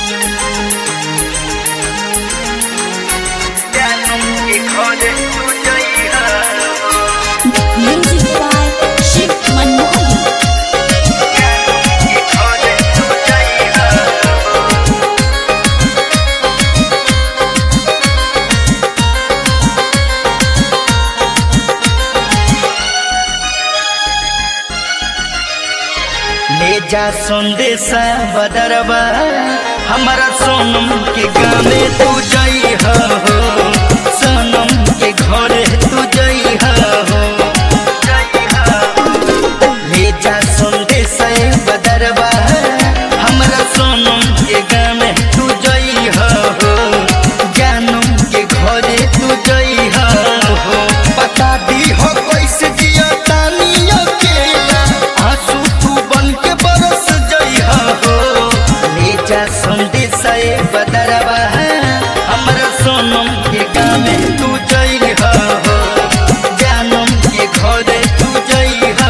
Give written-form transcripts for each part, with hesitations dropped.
Music by Shiv Manmohan. ले जा संदेशा बदरबा हमारा सोनम के गाने तू जई हो सोनम के घरे तू जई हो ले जा संदेशा बदरबा हमारा सोनम के गाने तू जई हो जानम के घरे तू जई हो बता दी हो कैसे जिया तानी अकेला आंसू तू बन के बरस जई हो ले जा संदेशा बदरबा हमारा सोनम के गाने तू जई हो जानम के घरे तू जई हो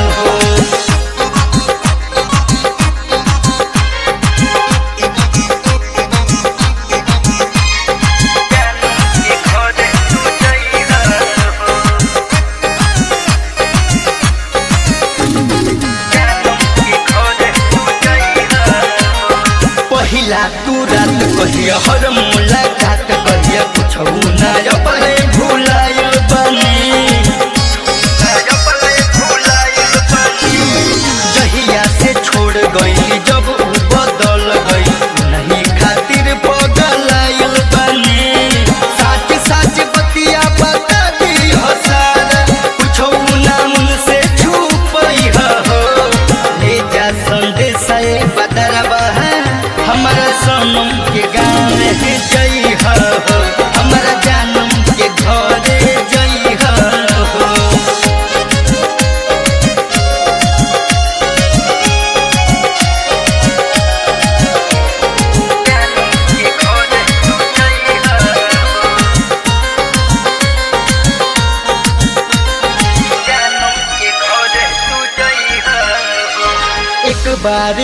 पहिला तू रात कहिया हर मुलाकात कहिया कुछ ना अपने भुलायल बनी जहिया से छोड़ गई जब उ बदल गई नहीं खातिर पगलायल बनी साच साच बतिया बता दी हो सारा कुछ ना उनसे छुपई हो ले जा संदेशा बदरबा हमारा सोनम के गाने जई हो हमारा जानम के घरे जई हो एक बार